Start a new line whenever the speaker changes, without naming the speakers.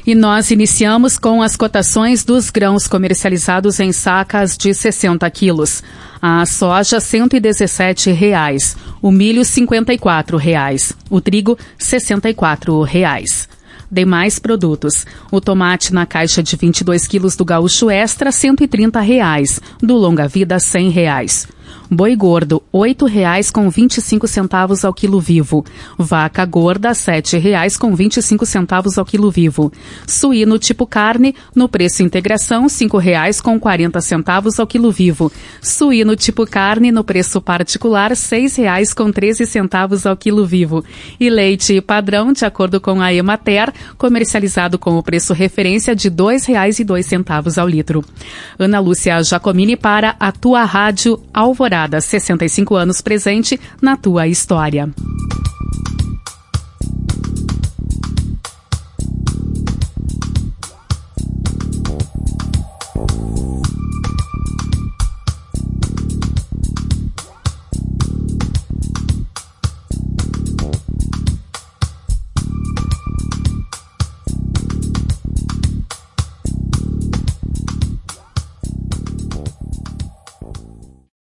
E nós iniciamos com as cotações dos grãos comercializados em sacas de 60 quilos. A soja, R$ 117,00. O milho, R$ 54,00. O trigo, R$ 64,00. Demais produtos. O tomate na caixa de 22 quilos do Gaúcho Extra, R$ 130,00. Do Longa Vida, R$ 100,00. Boi gordo, R$ 8,25 ao quilo vivo. Vaca gorda, R$ 7,25 ao quilo vivo. Suíno tipo carne, no preço integração, R$ 5,40 ao quilo vivo. Suíno tipo carne, no preço particular, R$ 6,13 ao quilo vivo. E leite padrão, de acordo com a Emater, comercializado com o preço referência de R$ 2,02 ao litro. Ana Lúcia Giacomini para a tua Rádio Alvorada. 65 anos presente na tua história.